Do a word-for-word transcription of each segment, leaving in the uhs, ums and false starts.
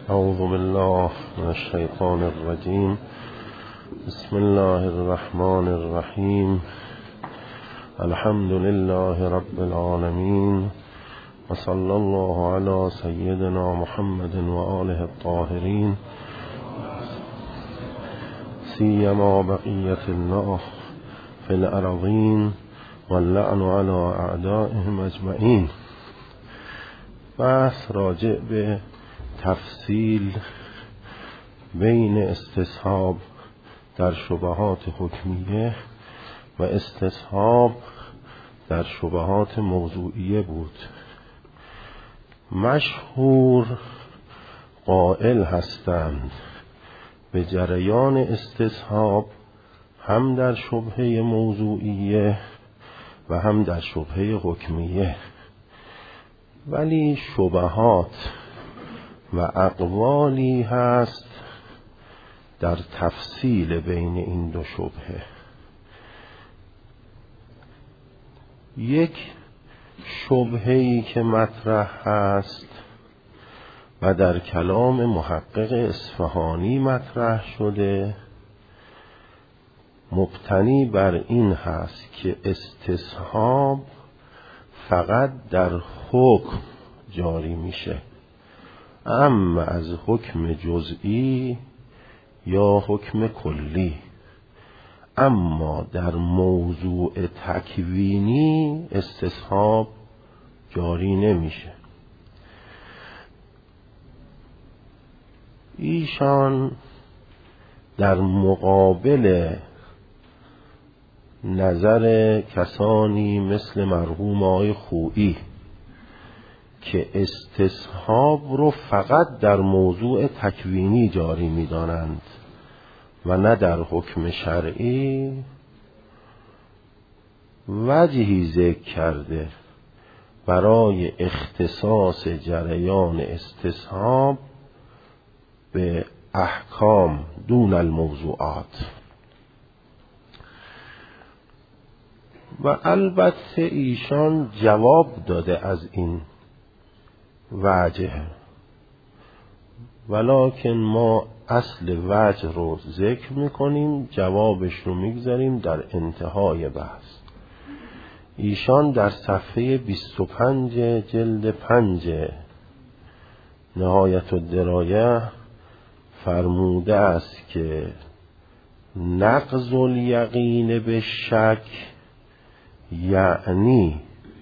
اعوذ بالله من الشیطان الرجیم. بسم الله الرحمن الرحیم. الحمد لله رب العالمین و صلی الله علی سیدنا محمد و آله الطاهرین، سیما بقیت الله فی الارضین واللعن علی اعدائهم اجمعین. بحث راجع به تفصیل بین استصحاب در شبهات حکمیه و استصحاب در شبهات موضوعیه بود. مشهور قائل هستند به جریان استصحاب هم در شبهه موضوعیه و هم در شبهه حکمیه، ولی شبهات و اقوالی هست در تفصیل بین این دو شبهه. یک شبهه‌ای که مطرح هست و در کلام محقق اصفهانی مطرح شده، مبتنی بر این هست که استصحاب فقط در حکم جاری میشه، اما از حکم جزئی یا حکم کلی، اما در موضوع تکوینی استصحاب جاری نمیشه. ایشان در مقابل نظر کسانی مثل مرحوم آقای خویی که استصحاب رو فقط در موضوع تکوینی جاری می دانند و نه در حکم شرعی، وجهی ذکر کرده برای اختصاص جریان استصحاب به احکام دون الموضوعات. و البته ایشان جواب داده از این وجه، ولکن ما اصل وجه رو ذکر میکنیم، جوابش رو میگذاریم در انتهای بحث. ایشان در صفحه بیست و پنج جلد پنج نهایت الدرایه فرموده است که نقض الیقین به شک یعنی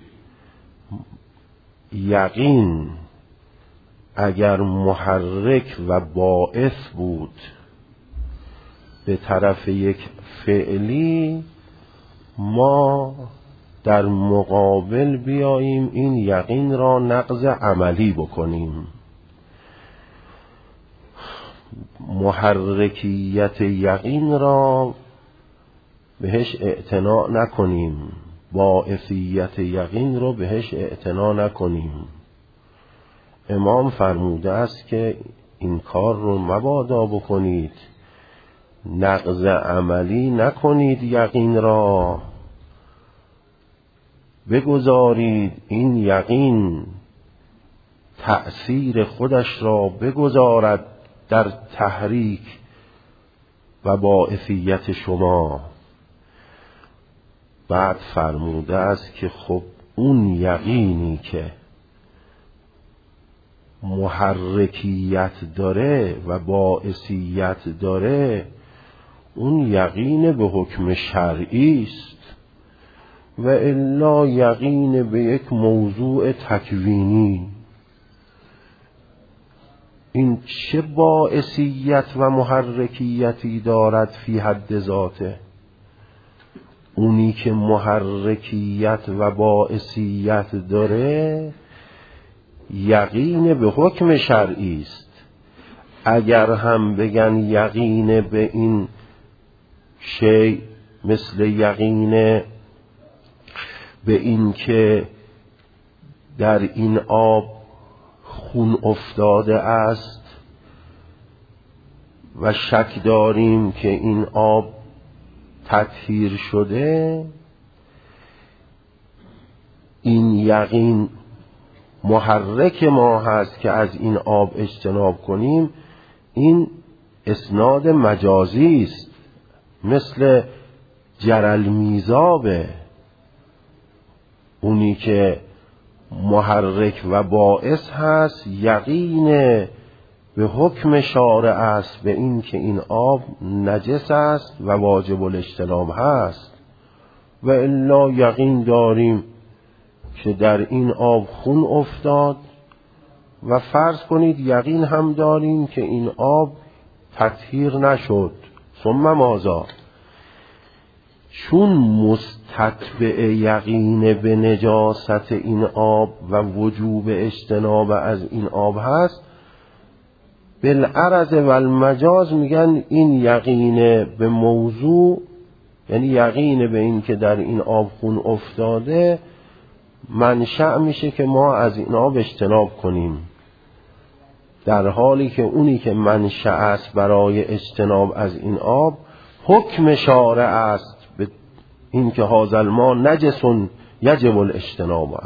یقین اگر محرک و باعث بود به طرف یک فعلی، ما در مقابل بیاییم این یقین را نقض عملی بکنیم. محرکیت یقین را بهش اعتنا نکنیم، باعثیت یقین رو بهش اعتنا نکنیم. امام فرموده است که این کار رو مبادا بکنید، نقض عملی نکنید، یقین را بگذارید این یقین تأثیر خودش را بگذارد در تحریک و باعثیت شما. بعد فرموده است که خب اون یقینی که محرکیت داره و باعثیت داره، اون یقین به حکم شرعی است و الا یقین به یک موضوع تکوینی. این چه باعثیت و محرکیتی دارد فی حد ذاته؟ اونی که محرکیت و باعثیت داره یقین به حکم شرعی است. اگر هم بگن یقین به این شی مثل یقین به این که در این آب خون افتاده است و شک داریم که این آب تطهیر شده، این یقین محرک ما هست که از این آب اجتناب کنیم، این اسناد مجازی است، مثل جرالمیزابه. اونی که محرک و باعث هست یقین به حکم شارع است به این که این آب نجس است و واجب الاجتناب هست، و الا یقین داریم که در این آب خون افتاد، و فرض کنید یقین هم داریم که این آب تطهیر نشد، ثم ماذا؟ چون مستتبع یقین به نجاست این آب و وجوب اجتناب از این آب هست، بالعرض و المجاز میگن این یقین به موضوع، یعنی یقین به این که در این آب خون افتاده، منشأ میشه که ما از این آب اجتناب کنیم، در حالی که اونی که منشأ است برای اجتناب از این آب حکم شارع است به این که هذا الماء نجس یجب الاجتناب.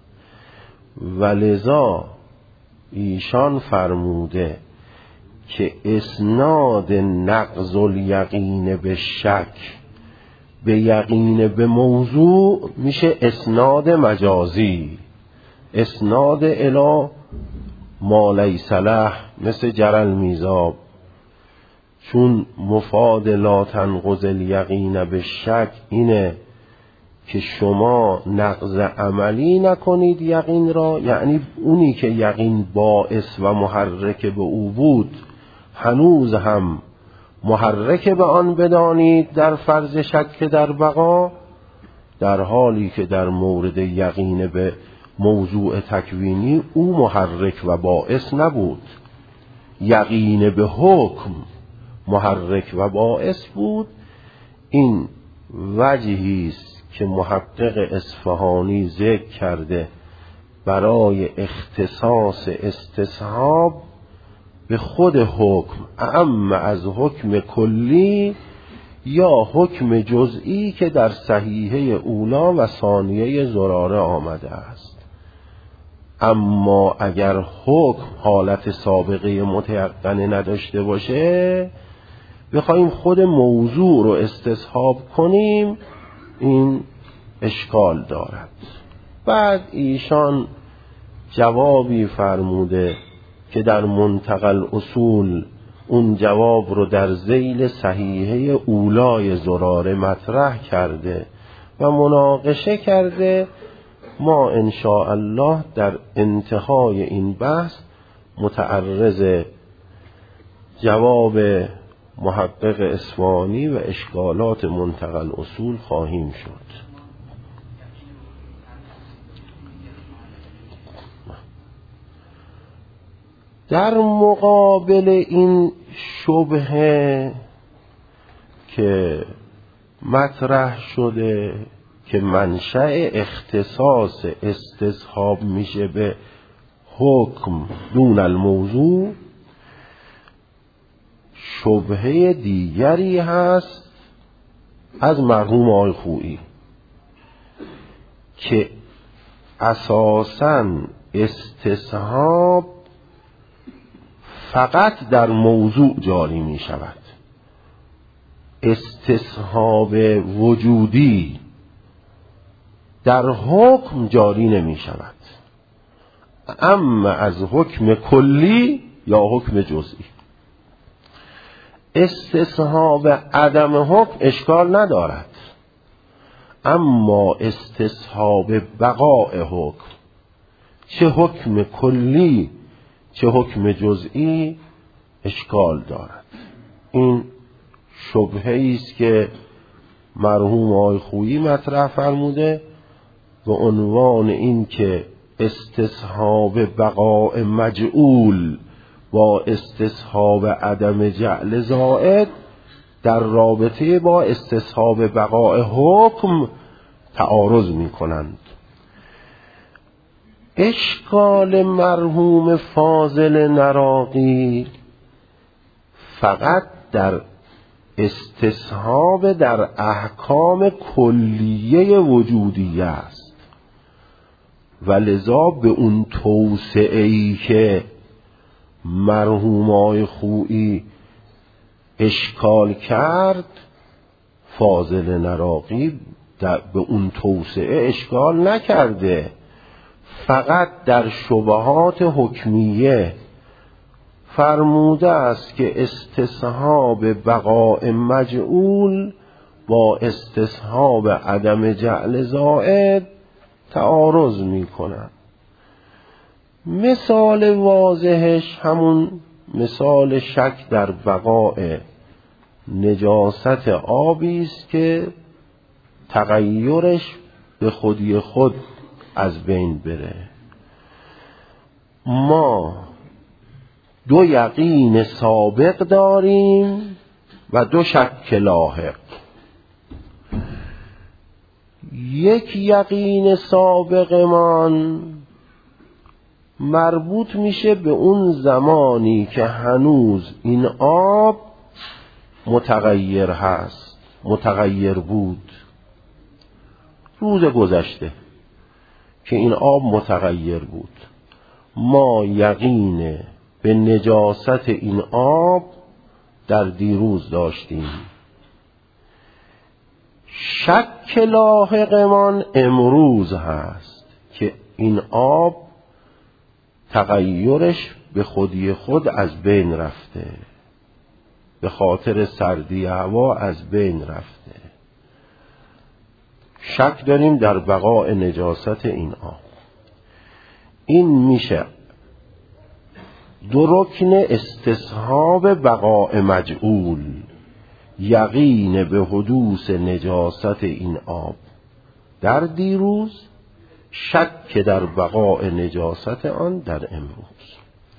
ولذا ایشان فرموده که اسناد نقض الیقین به شک به یقین به موضوع میشه اسناد مجازی، اسناد الی ما لیس له، مثل جرالمیزاب. چون مفاد لا تنقض الیقین به شک اینه که شما نقض عملی نکنید یقین را، یعنی اونی که یقین باعث و محرک به او بود هنوز هم محرک به آن بدانید در فرض شک در بقا، در حالی که در مورد یقین به موضوع تکوینی او محرک و باعث نبود، یقین به حکم محرک و باعث بود. این وجهی است که محقق اصفهانی ذکر کرده برای اختصاص استصحاب به خود حکم، اما از حکم کلی یا حکم جزئی که در صحیحه اولا و ثانیه زراره آمده است. اما اگر حکم حالت سابقه متیقنه نداشته باشه، بخوایم خود موضوع رو استصحاب کنیم، این اشکال دارد. بعد ایشان جوابی فرموده که در منتقى الاصول اون جواب رو در ذیل صحیحه اولای زراره مطرح کرده و مناقشه کرده. ما ان شاء الله در انتهای این بحث متعرض جواب محقق اصفهانی و اشکالات منتقى الاصول خواهیم شد. در مقابل این شبهه که مطرح شده که منشأ اختصاص استصحاب میشه به حکم دون الموضوع، شبهه دیگری هست از مرحوم آقای خویی که اساساً استصحاب فقط در موضوع جاری می شود، استصحاب وجودی در حکم جاری نمی شود، اما از حکم کلی یا حکم جزئی. استصحاب عدم حکم اشکال ندارد، اما استصحاب بقاء حکم، چه حکم کلی چه حکم جزئی، اشکال دارد. این شبهه است که مرحوم آقای خویی مطرح فرموده به عنوان این که استصحاب بقاء مجعول با استصحاب عدم جعل زائد در رابطه با استصحاب بقاء حکم تعارض می کنند. اشکال مرحوم فاضل نراقی فقط در استصحاب در احکام کلیه وجودیه است، و لذا به اون توسعه‌ای که مرحوم آقای خویی اشکال کرد، فاضل نراقی به اون توسعه اشکال نکرده، فقط در شبهات حکمیه فرموده است که استصحاب بقاء مجعول با استصحاب عدم جعل زائد تعارض می کنند. مثال واضحش همون مثال شک در بقاء نجاست آبی است که تغییرش به خودی خود از بین بره. ما دو یقین سابق داریم و دو شک لاحق. یک یقین سابقمان مربوط میشه به اون زمانی که هنوز این آب متغیر هست، متغیر بود، روز گذشته که این آب متغیر بود. ما یقین به نجاست این آب در دیروز داشتیم. شک لاحقمان امروز هست که این آب تغییرش به خودی خود از بین رفته، به خاطر سردی هوا از بین رفته. شک داریم در بقاء نجاست این آب. این میشه دو رکن استصحاب بقاء مجعول، یقین به حدوث نجاست این آب در دیروز، شک در بقاء نجاست آن در امروز.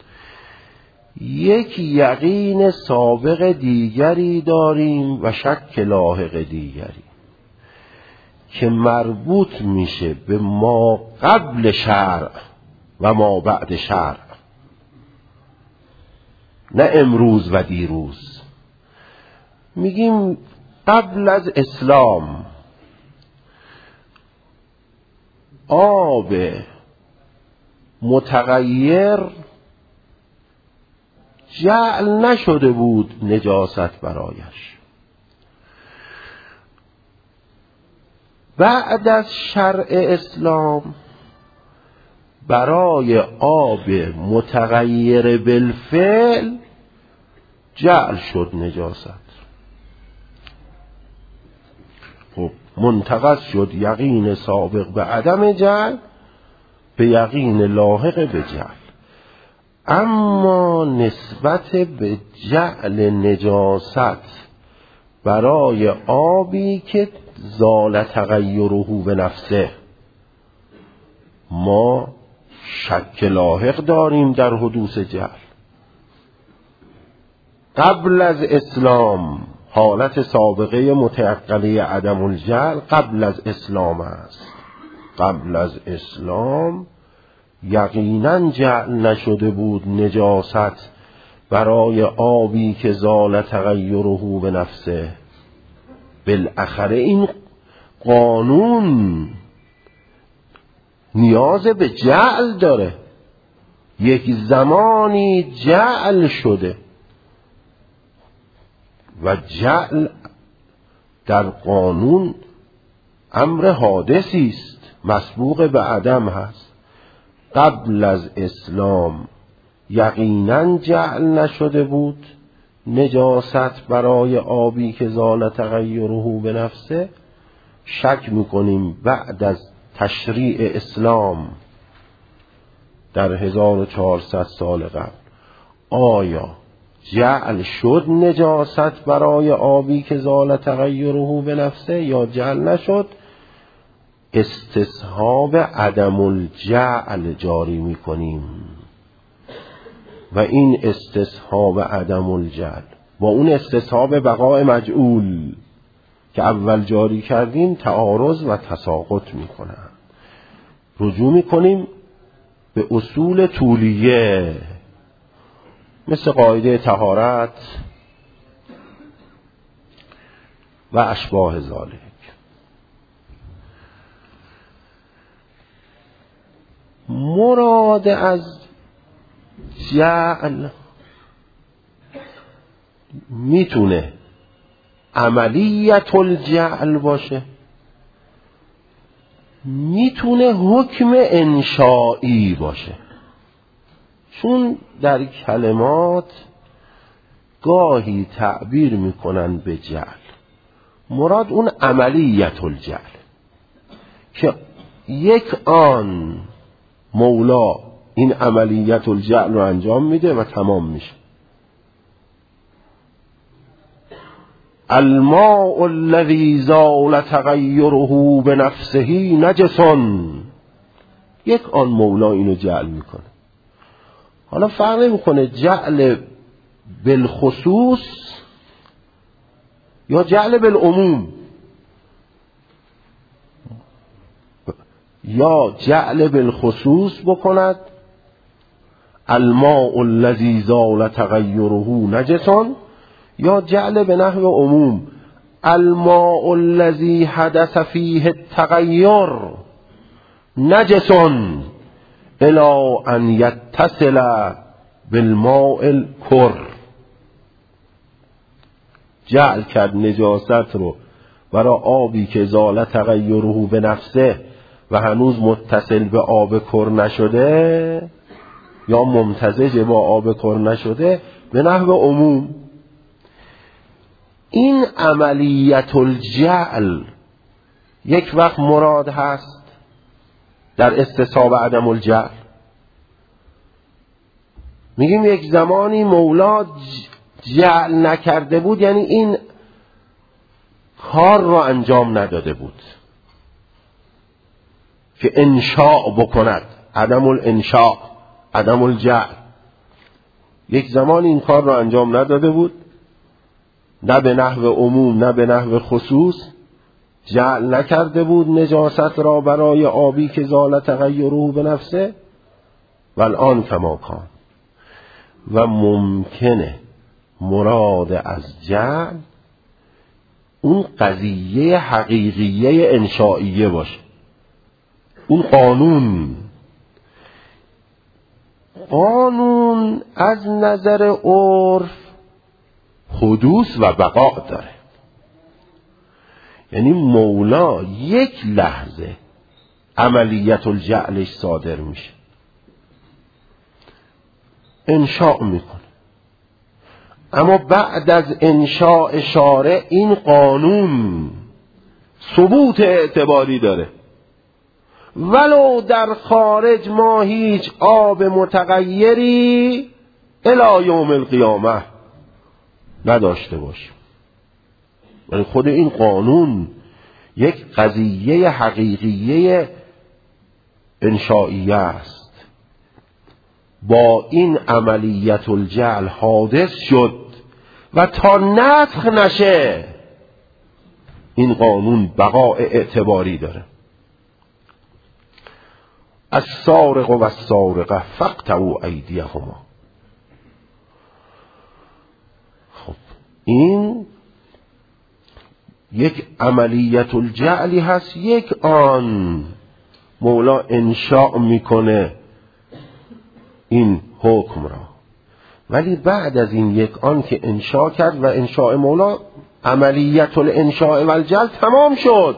یک یقین سابق دیگری داریم و شک لاحق دیگری که مربوط میشه به ما قبل شرع و ما بعد شرع، نه امروز و دیروز. میگیم قبل از اسلام آب متغیر جعل نشده بود نجاست برایش. بعد از شرع اسلام برای آب متغیر بالفعل جعل شد نجاست. خب منتقض شد یقین سابق به عدم جعل به یقین لاحق به جعل. اما نسبت به جعل نجاست برای آبی که زال تغیره به نفسه، ما شک لاحق داریم در حدوث جعل. قبل از اسلام حالت سابقه متعقله عدم الجعل قبل از اسلام است. قبل از اسلام یقینا جعل نشده بود نجاست برای آبی که زال تغیره به نفسه. بالاخره این قانون نیاز به جعل داره. یک زمانی جعل شده و جعل در قانون امر حادثی است، مسبوق به عدم هست. قبل از اسلام یقینا جعل نشده بود نجاست برای آبی که زال تغیره به نفسه. شک میکنیم بعد از تشریع اسلام در هزار و چهارصد سال قبل آیا جعل شد نجاست برای آبی که زال تغیره به نفسه یا جعل نشد؟ استصحاب عدم الجعل جاری میکنیم و این استصحاب عدم الجعل با اون استصحاب بقاء مجعول که اول جاری کردیم تعارض و تساقط میکنن. رجوع میکنیم به اصول طولیه مثل قاعده طهارت و اشباه ذالک. مراد از جعل میتونه عملیت الجعل باشه، میتونه حکم انشائی باشه. چون در کلمات گاهی تعبیر میکنن به جعل، مراد اون عملیت الجعل که یک آن مولا این عملیت الجعل رو انجام میده و تمام میشه. الماء الذي زال تغیره بنفسه نجس، یک آن مولا اینو جعل میکنه. حالا فرق نمیکنه جعل بالخصوص یا جعل بالعموم، یا جعل بالخصوص بکند الماء الذي زال تغیره نجس، یا جعل به نحو عموم الماء الذي حدث فيه التغیر نجس الی ان یتصل بالماء الکر. جعل کرد نجاست رو برای آبی که زال تغیره به نفسه و هنوز متصل به آب کر نشده یا ممتزج با آب کر نشده به نحو عموم. این عملیت الجعل یک وقت مراد هست در استصحاب عدم الجعل. میگیم یک زمانی مولا جعل نکرده بود، یعنی این کار رو انجام نداده بود که انشاء بکند، عدم الانشاء، عدم الجعل. یک زمان این کار رو انجام نداده بود، نه به نحو عموم نه به نحو خصوص، جعل نکرده بود نجاست را برای آبی که زال تغیره به نفسه و الان کما کان. و ممکنه مراد از جعل اون قضیه حقیقیه انشائیه باشه، اون قانون. قانون از نظر عرف حدوث و بقا داره، یعنی مولا یک لحظه عملیت الجعلش صادر میشه، انشاء میکنه، اما بعد از انشاء شارع این قانون ثبوت اعتباری داره. ولو در خارج ما هیچ آب متغیری الی یوم القیامه نداشته باشیم، ولی خود این قانون یک قضیه حقیقیه انشائیه است، با این عملیت الجعل حادث شد و تا نسخ نشه این قانون بقاء اعتباری داره. السارق و السارقه فاقطعوا ایدیهما. خب این یک عملیت الجعلی هست، یک آن مولا انشاء میکنه این حکم را، ولی بعد از این یک آن که انشاء کرد و انشاء مولا عملیت الانشاء و الجعل تمام شد،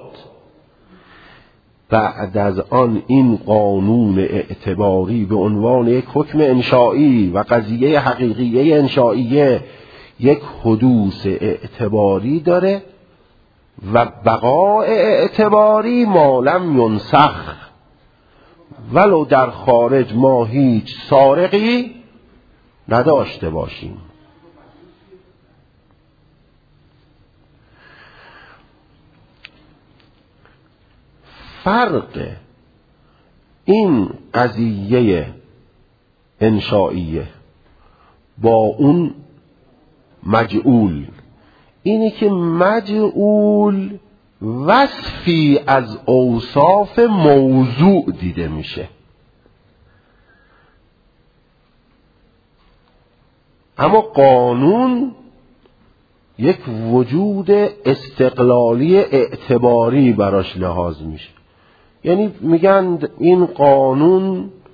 بعد از آن این قانون اعتباری به عنوان یک حکم انشائی و قضیه حقیقیه انشائیه یک حدوث اعتباری داره و بقاء اعتباری ما لم ینسخ. ولو در خارج ما هیچ سارقی نداشته باشیم. فرق این قضیه انشائیه با اون مجعول اینی که مجعول وصفی از اوصاف موضوع دیده میشه، اما قانون یک وجود استقلالی اعتباری براش لحاظ میشه. یعنی میگن این قانون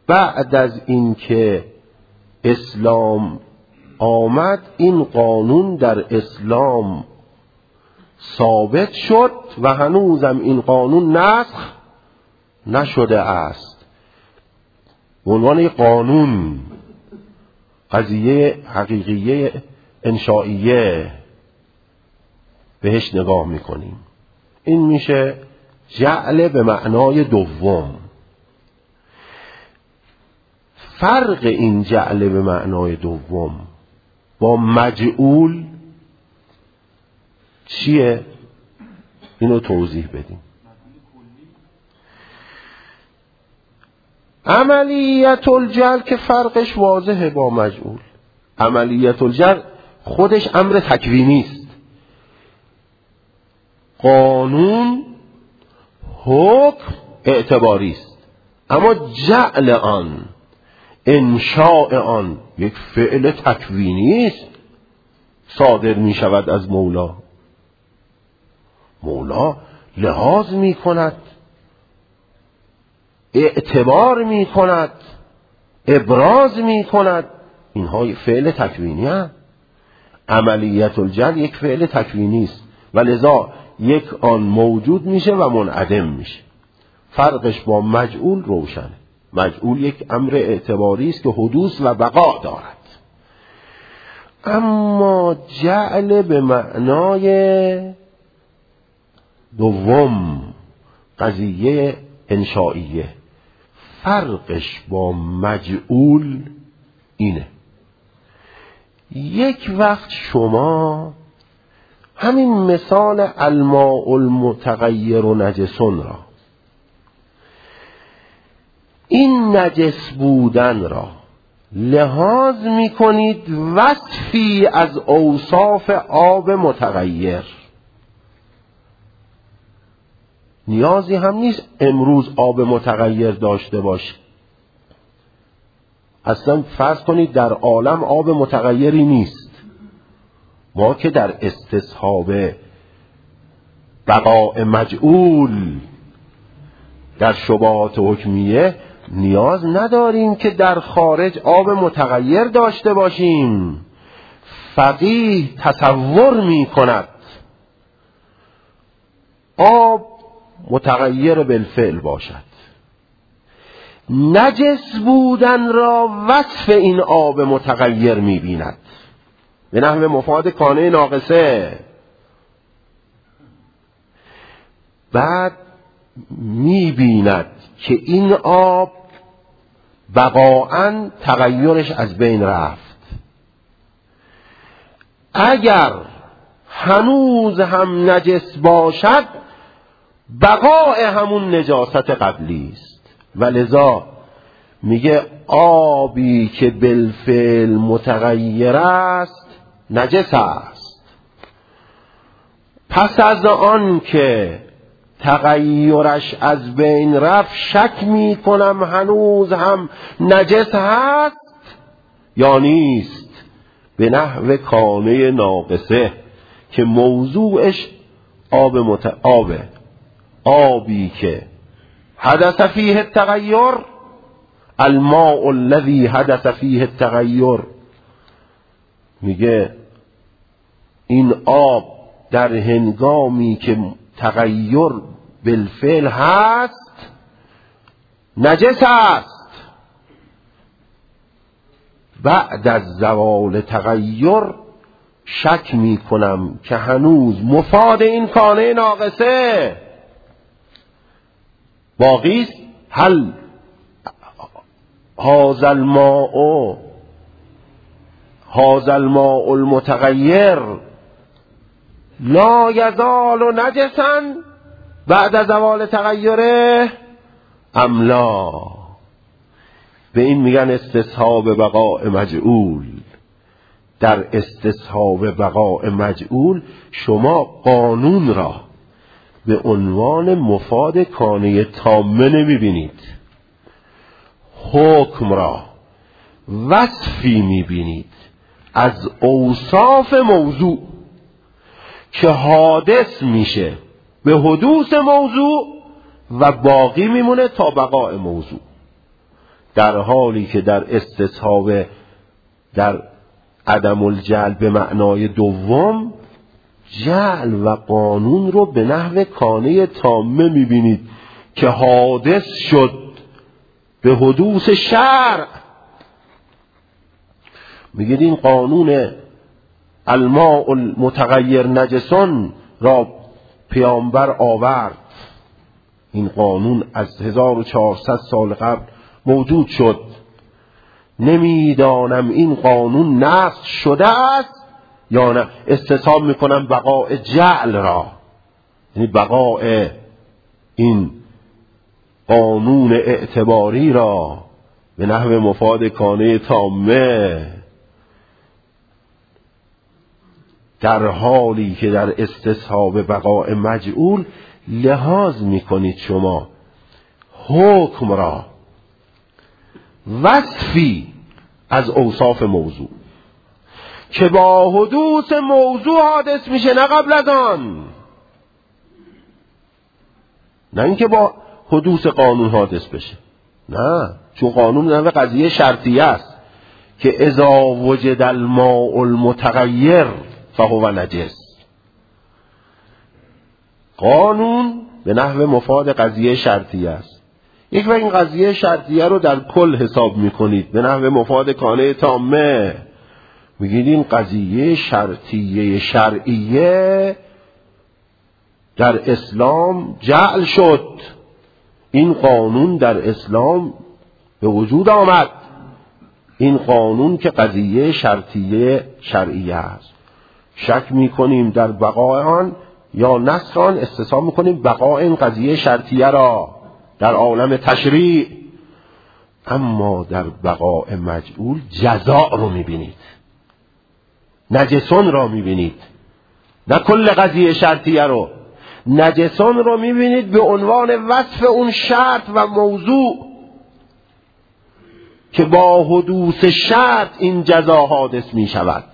بعد از اینکه اسلام آمد این قانون در اسلام ثابت شد و هنوزم این قانون نسخ نشده است. به عنوان یک قانون، قضیه حقیقیه انشائیه بهش نگاه میکنیم. این میشه جعل به معنای دوم. فرق این جعل به معنای دوم با مجعول چیه؟ اینو توضیح بدیم. عملیت الجعل که فرقش واضحه با مجعول. عملیت الجعل خودش امر تکوینی است. قانون حکم اعتباری است، اما جعل آن، انشاء آن یک فعل تکوینی است، صادر می شود از مولا. مولا لحاظ می کند، اعتبار می کند، ابراز می کند. اینها فعل تکوینی هست. عملیت الجعل یک فعل تکوینی است و لذا یک آن موجود میشه و منعدم میشه. فرقش با مجعول روشنه. مجعول یک امر اعتباری است که حدوث و بقا دارد، اما جعل به معنای دوم، قضیه انشائیه، فرقش با مجعول اینه. یک وقت شما همین مثال الماء المتغیر و نجسون را، این نجس بودن را لحاظ می کنید وصفی از اوصاف آب متغیر. نیازی هم نیست امروز آب متغیر داشته باشه. اصلا فرض کنید در عالم آب متغیری نیست. ما که در استصحاب بقاء مجعول در شبهات حکمیه نیاز نداریم که در خارج آب متغیر داشته باشیم. فقیه تصور می کند آب متغیر بالفعل باشد، نجس بودن را وصف این آب متغیر می بیند به نحو مفاد کانه ناقصه. بعد می بیند که این آب بقاعاً تغییرش از بین رفت. اگر هنوز هم نجس باشد بقاء همون نجاست قبلی است و لذا میگه آبی که بالفعل متغیر است نجس است. پس از آن که تغییرش از بین رفت شک می کنم هنوز هم نجس هست یا نیست، به نحو کانه ناقصه که موضوعش آب مت... آبه آبی که حدث فیه التغیر، الماء الذی حدث فیه التغیر. میگه این آب در هنگامی که تغییر بالفعل هست نجس است. بعد از زوال تغییر شک می کنم که هنوز مفاد این کانه ناقصه باقی است. هل هذا الماء هذا الماء المتغیر لا یزال نجسا بعد از زوال تغییره ام لا. به این میگن استصحاب بقاء مجعول. در استصحاب بقاء مجعول شما قانون را به عنوان مفاد کانه تامه نمیبینید، حکم را وصفی میبینید از اوصاف موضوع که حادث میشه به حدوث موضوع و باقی میمونه تا بقاء موضوع. در حالی که در استصحاب در عدم الجعل به معنای دوم جعل و قانون رو به نحو کانه تامه میبینید که حادث شد به حدوث شرع. میگید این قانون الماء المتغیر نجسون را پیامبر آورد، این قانون از هزار و چهارصد سال قبل موجود شد، نمیدانم این قانون نسخ شده است یا نه. استصحاب میکنم بقاء جعل را، یعنی بقاء این قانون اعتباری را به نحو مفاد کانه تامه، در حالی که در استصحاب بقاء مجعول لحاظ میکنید شما حکم را وصفی از اوصاف موضوع که با حدوث موضوع حادث میشه، نه قبل از آن، نه اینکه با حدوث قانون حادث بشه، نه، چون قانون نوع قضیه شرطیه است که اذا وجد الماء المتغیر فهو نجس. قانون به نحو مفاد قضیه شرطیه است. یک وقت این قضیه شرطیه رو در کل حساب میکنید به نحو مفاد کانه تامه، میگید این قضیه شرطیه شرعیه در اسلام جعل شد، این قانون در اسلام به وجود آمد، این قانون که قضیه شرطیه شرعیه است. شک میکنیم در بقای آن یا نسخ آن، استصحاب میکنیم بقای این قضیه شرطیه را در عالم تشریع. اما در بقاء مجعول جزاء رو میبینید، نجسون را میبینید، نه کل قضیه شرطیه رو، نجسون رو میبینید به عنوان وصف اون شرط و موضوع که با حدوث شرط این جزا حادث میشود.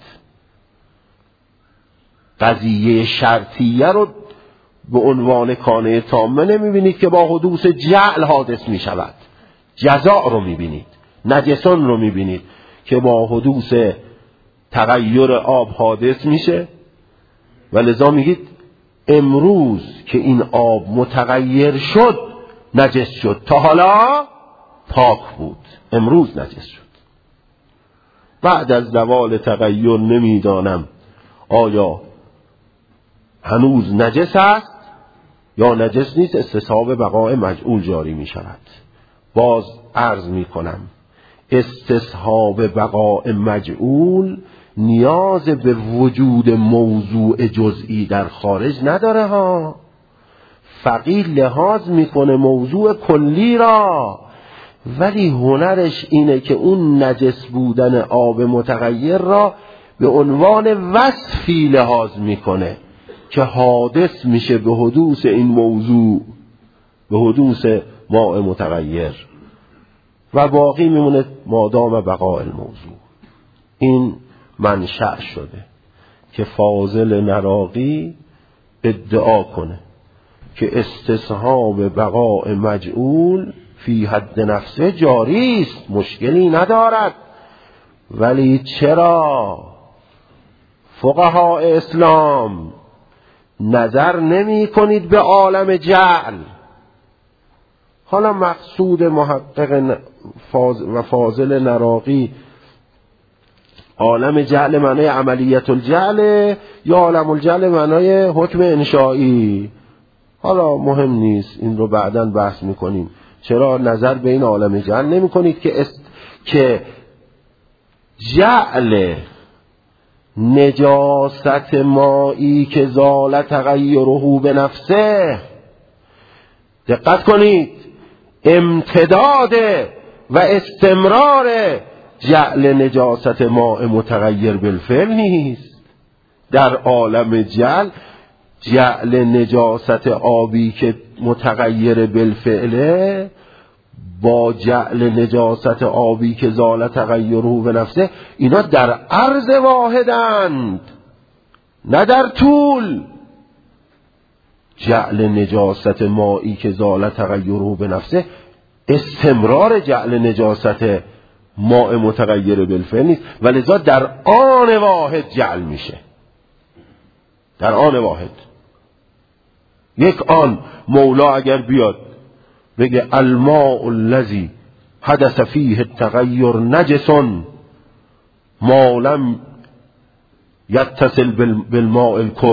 قضیه شرطیه رو به عنوان کانه تامه نمیبینید که با حدوث جعل حادث میشود، جزاء رو میبینید، نجسون رو میبینید که با حدوث تغییر آب حادث میشه و لذا میگید امروز که این آب متغیر شد نجس شد، تا حالا پاک بود، امروز نجس شد. بعد از زوال تغییر نمیدانم آیا هنوز نجس است یا نجس نیست، استصحاب بقاء مجعول جاری می شود. باز عرض می کنم استصحاب بقاء مجعول نیاز به وجود موضوع جزئی در خارج نداره ها. فقیه لحاظ میکنه موضوع کلی را، ولی هنرش اینه که اون نجس بودن آب متغیر را به عنوان وصفی لحاظ میکنه که حادث میشه به حدوث این موضوع، به حدوث ماء متغیر، و باقی میمونه مادام بقاء الموضوع. این منشأ شده که فاضل نراقی ادعا کنه که استصحاب بقاء مجعول فی حد نفسه جاری است، مشکلی ندارد. ولی چرا فقهای اسلام نظر نمی کنید به عالم جعل؟ حالا مقصود محقق و فاضل نراقی عالم جعل معنای عملیت الجعل یا عالم الجعل معنای حکم انشایی؟ حالا مهم نیست، این رو بعداً بحث میکنیم. چرا نظر به این عالم جعل نمی کنید که است که جعل نجاست مایی که زال تغیره به نفسه، دقت کنید، امتداد و استمرار جعل نجاست ماء متغیر بالفعل نیست. در عالم جعل جعل نجاست آبی که متغیر بالفعله با جعل نجاست آبی که زال تغیره به نفسه، اینا در عرض واحدند نه در طول. جعل نجاست مایی که زال تغیره به نفسه استمرار جعل نجاست ماء متغیر بالفعل نیست، ولذا در آن واحد جعل میشه. در آن واحد یک آن مولا اگر بیاد بگه الماء الذی حدث فیه التغیر نجس ما لم یتصل بالماء الکر،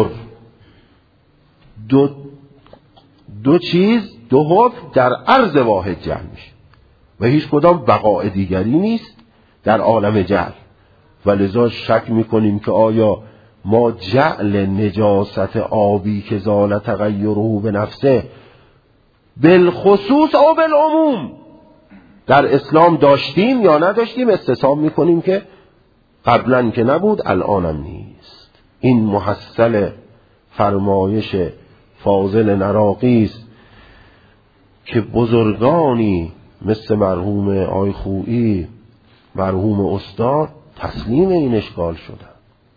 دو دو چیز دو حکم در عرض واحد جعل میشه و هیچ کدام بقاء دیگری نیست در عالم جعل. ولذا شک میکنیم که آیا ما جعل نجاست آبی که زال تغیره به نفسه بالخصوص او بالعموم در اسلام داشتیم یا نداشتیم. استثاب میکنیم که قبلا که نبود الانم نیست. این محصل فرمایش فاضل نراقی است که بزرگانی مثل مرحوم آی خویی، مرحوم استاد تسلیم این اشکال شدن.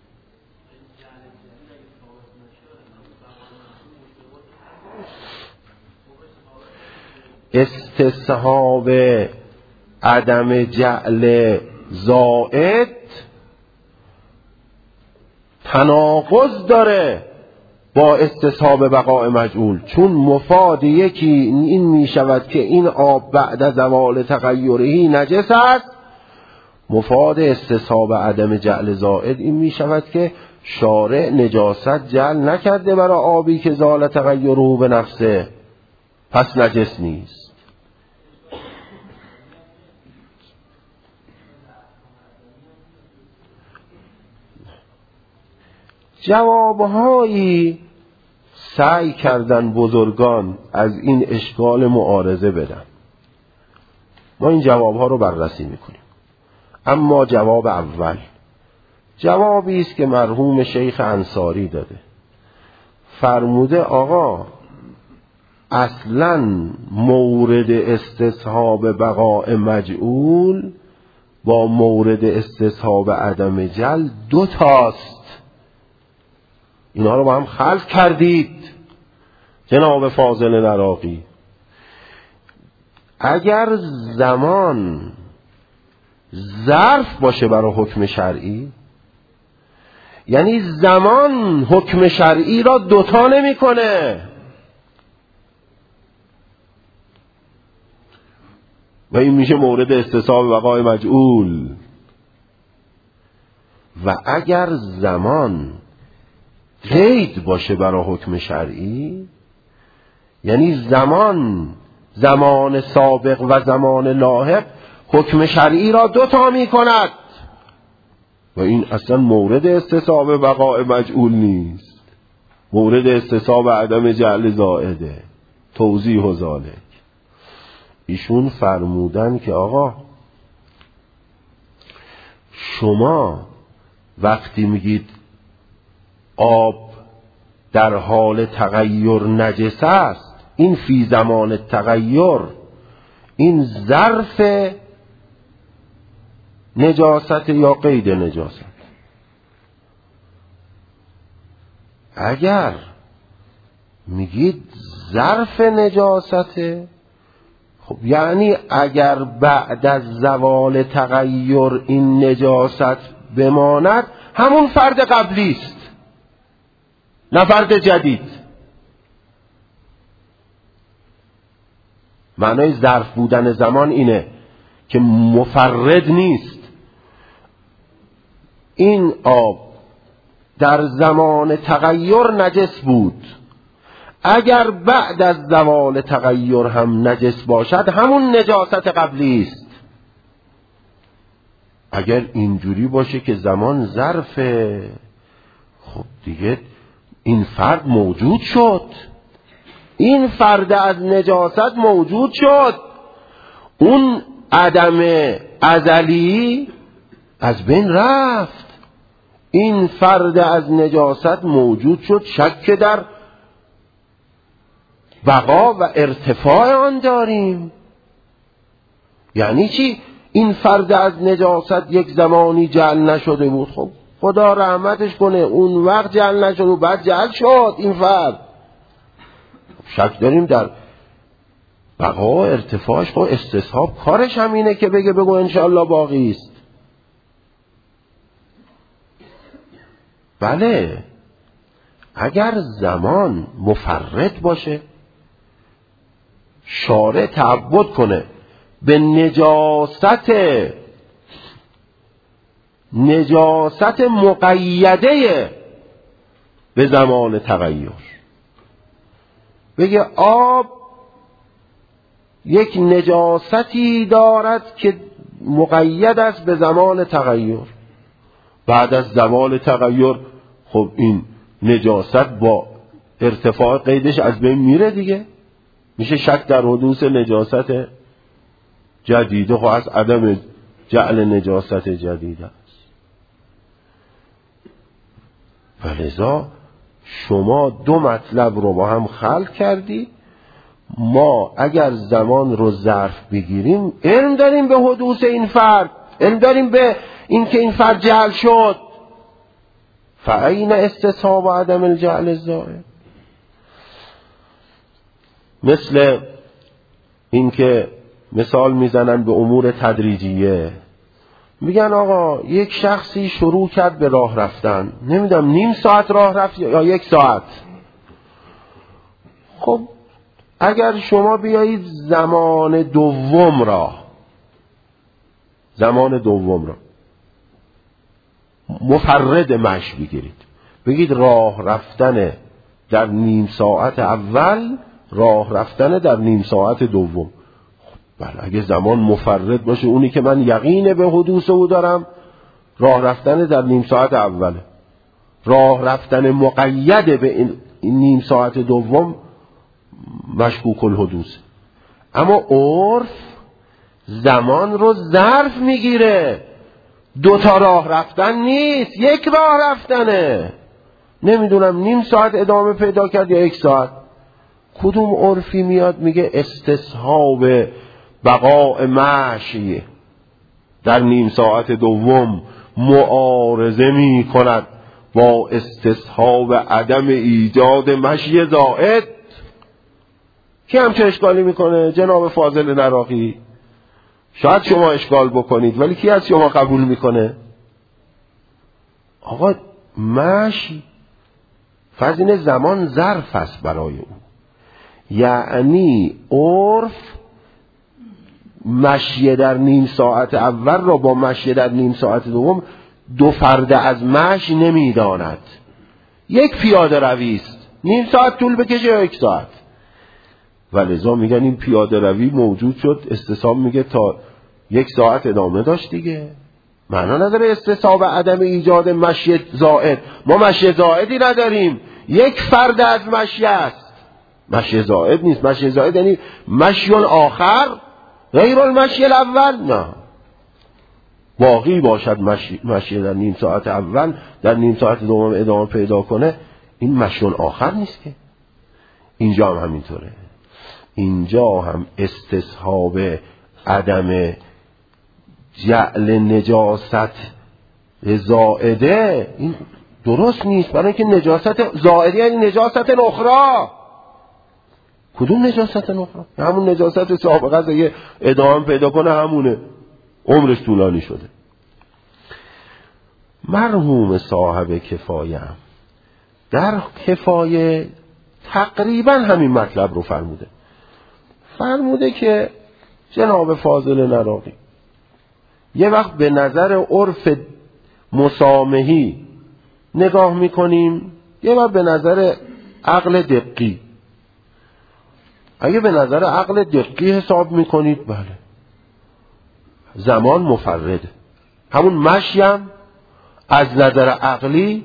استصحاب عدم جعل زائد تناقض داره با استصحاب بقاء مجعول، چون مفاد یکی این می شود که این آب بعد زوال تغیرهی نجس است، مفاد استصحاب عدم جعل زائد این می شود که شارع نجاست جعل نکرده برای آبی که زال تغیره به نفسه، پس نجس نیست. جوابهایی سعی کردن بزرگان از این اشکال معارضه بدن. ما این جوابها رو بررسی میکنیم. اما جواب اول جوابی است که مرحوم شیخ انصاری داده. فرموده آقا اصلاً مورد استصحاب بقاء مجعول با مورد استصحاب عدم جعل دو تاست. اینا رو با هم خلط کردید جناب فاضل نراقی. اگر زمان ظرف باشه برای حکم شرعی، یعنی زمان حکم شرعی را دوتا نمی کنه و این میشه مورد استصحاب بقاء مجعول. و اگر زمان قید باشه برای حکم شرعی، یعنی زمان زمان سابق و زمان لاحق حکم شرعی را دوتا می کند و این اصلا مورد استصحاب بقاء مجعول نیست، مورد استصحاب عدم جعل زائده. توضیح و ذالک. ایشون فرمودن که آقا شما وقتی میگید آب در حال تغییر نجس است، این فی زمان تغییر این ظرف نجاست یا قید نجاست؟ اگر میگید ظرف نجاسته، خب یعنی اگر بعد از زوال تغییر این نجاست بماند همون فرد قبلی است، نه فرد جدید. معنای ظرف بودن زمان اینه که مفرد نیست. این آب در زمان تغییر نجس بود، اگر بعد از زوال تغییر هم نجس باشد همون نجاست قبلی است. اگر اینجوری باشه که زمان ظرفه، خب دیگه این فرد موجود شد، این فرد از نجاست موجود شد، اون عدم ازلی از بین رفت، این فرد از نجاست موجود شد. شک در بقا و ارتفاع آن داریم. یعنی چی؟ این فرد از نجاست یک زمانی جعل نشده بود، خب خدا رحمتش کنه اون وقت جعل نشد و بعد جعل شد این فرد. شک داریم در بقا و ارتفاعش، خب استصحاب کارش همینه که بگه بگو انشاءالله باقی است. بله اگر زمان مفرط باشه، شارع تعبد کنه به نجاست نجاست مقیده به زمان تغییر، بگه آب یک نجاستی دارد که مقید است به زمان تغییر، بعد از زمان تغییر خب این نجاست با ارتفاع قیدش از بین میره دیگه، میشه شک در حدوث نجاست جدیده، خب از عدم جعل نجاست جدیده است. ولذا شما دو مطلب رو با هم خلق کردی. ما اگر زمان رو ظرف بگیریم علم داریم به حدوث این فرد، علم داریم به این که این فرد جعل شد، فأین استصحاب عدم الجعل الزائد. مثل این که مثال میزنن به امور تدریجیه، میگن آقا یک شخصی شروع کرد به راه رفتن، نمیدونم نیم ساعت راه رفت یا یک ساعت، خب اگر شما بیایید زمان دوم را زمان دوم را مفرد مشی بگیرید، بگید راه رفتن در نیم ساعت اول، راه رفتن در نیم ساعت دوم. بله اگه زمان مفرد باشه، اونی که من یقین به حدوث او دارم راه رفتن در نیم ساعت اوله، راه رفتن مقید به این نیم ساعت دوم مشکوک الحدوث. اما عرف زمان رو ظرف میگیره، دو تا راه رفتن نیست، یک راه رفتنه، نمیدونم نیم ساعت ادامه پیدا کرد یا یک ساعت. کدوم عرفی میاد میگه استصحاب بقاء مشی در نیم ساعت دوم معارضه می کند با استصحاب عدم ایجاد مشی زائد؟ کی هم چه اشکالی میکنه؟ جناب فاضل نراقی. شاید شما اشکال بکنید ولی کی از شما قبول میکنه؟ آقا مشی فرض زمان ظرف است برای او، یعنی عرف مشی در نیم ساعت اول را با مشی در نیم ساعت دوم دو فرد از مشی نمیداند. یک پیاده روی است، نیم ساعت طول بکشه یا یک ساعت. ولذا میگن این پیاده روی موجود شد، استصحاب میگه تا یک ساعت ادامه داشت دیگه. معنا نداره استصحاب عدم ایجاد مشی زائد. ما مشی زائدی نداریم، یک فرد از مشی است، مشی زائد نیست. مشی زائد یعنی مشی آخر غیر المشی الاول، نه باقی باشد مشی, مشی در نیم ساعت اول در نیم ساعت دوم ادامه پیدا کنه، این مشی آخر نیست که. اینجا هم همینطوره، اینجا هم استصحاب عدم جعل نجاست زائده این درست نیست، برای اینکه نجاست زائده یعنی نجاست اخرى. کدوم نجاست اخرى؟ همون نجاست سابقه است، اگه ادامه پیدا کنه همونه، عمرش طولانی شده. مرحوم صاحب کفایه در کفایه تقریبا همین مطلب رو فرموده. فرموده که جناب فاضل نراقی یه وقت به نظر عرف مسامحی نگاه میکنیم، یه وقت به نظر عقل دقی. اگه به نظر عقل دقی حساب میکنید، بله زمان مفرده، همون مشی هم از نظر عقلی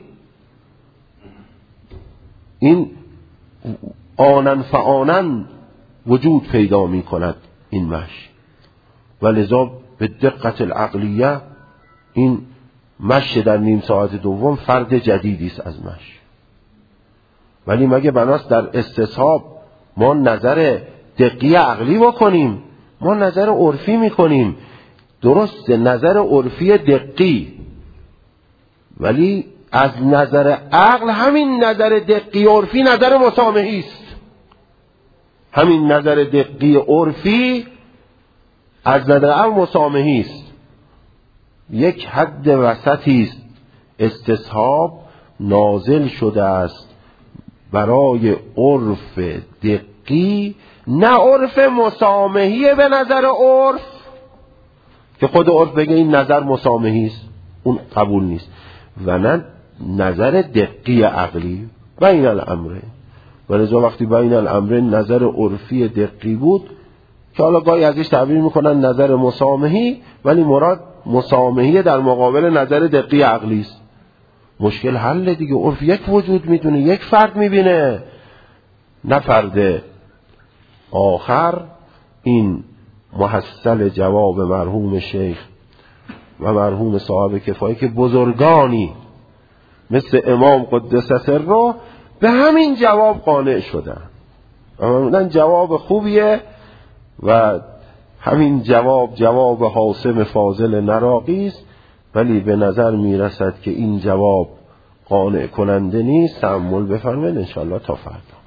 این آنن فآنن وجود پیدا می کند این مشی، ولذا به دقت العقلیه این مشی در نیم ساعت دوم فرد جدیدی است از مشی. ولی مگه بناست در استصحاب ما نظر دقی عقلی بکنیم؟ ما نظر عرفی میکنیم. درست نظر عرفی دقی، ولی از نظر عقل همین نظر دقی عرفی نظر مسامحی است. همین نظر دقی عرفی از نظر مسامحی است، یک حد وسطی است. استصحاب نازل شده است برای عرف دقی، نه عرف مسامحی به نظر عرف که خود عرف بگه این نظر مسامحی است، اون قبول نیست، و نه نظر دقی عقلی. بین الامره، ولذا وقتی بین الامره نظر عرفی دقی بود که حالا گاهی ازش تعبیر میکنن نظر مسامحی، ولی مراد مسامحی در مقابل نظر دقی عقلی است. مشکل حل دیگه. عرف یک وجود میدونه، یک فرد میبینه، نه فرد آخر. این محصل جواب مرحوم شیخ و مرحوم صاحب کفایه که بزرگانی مثل امام قدس سره به همین جواب قانع شدن. معمولا جواب خوبیه و همین جواب جواب حاسم فاضل نراقی است، ولی به نظر میرسد که این جواب قانع کننده نیست. تأمل بفرمایید ان شاء الله تا فردا.